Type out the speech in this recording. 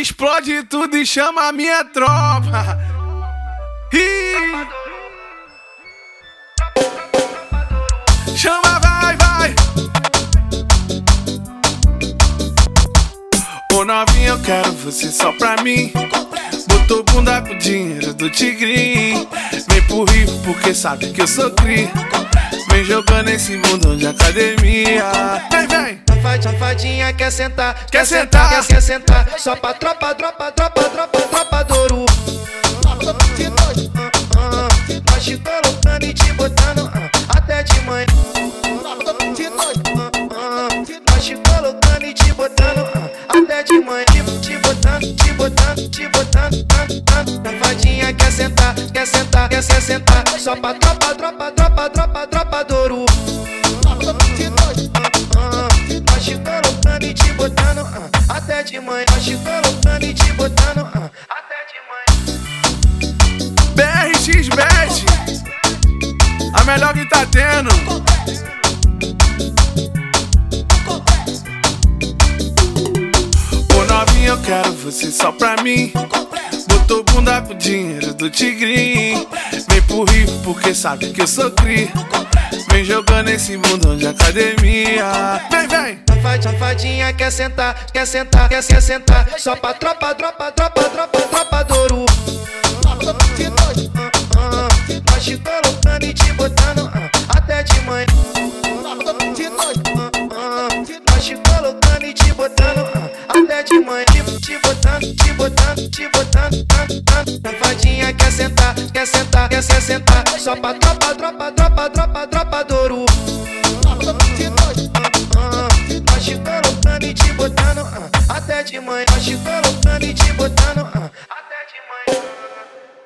Explode tudo e chama a minha tropa. Chama, vai, vai. Ô novinha, eu quero você só pra mim. Botou bunda com dinheiro do tigrinho. Vem pro Rio porque sabe que eu sou cri. Vem jogando esse mundo de academia. Vem, vem. Safadinha quer sentar, Quer sentar. quer sentar. Só pra tropa Douro. Nós te colocando e te botando até de manhã. Nós te colocando e te botando até de manhã. Te botando. Safadinha quer sentar, quer sentar. Só pra tropa Douro. Nós te colocando e te botando até de manhã. Nós te colocando e te botando até de manhã. BRX Bet, a melhor que tá tendo. Ô novinha, eu quero você só pra mim. Botou bunda com dinheiro do tigrinho. Vem pro Rio porque sabe que eu sou cri. Vem jogando esse mundo de academia. Vem, vem. Safadinha quer sentar, quer sentar. Só pra tropa Douro. Nós te colocando e te botando até de manhã. Nós te colocando e te botando até de manhã. Te botando. Safadinha quer sentar, quer sentar. Só pra tropa Douro. Nós te colocando e te botando até de manhã. Nós te colocando e te botando até de manhã.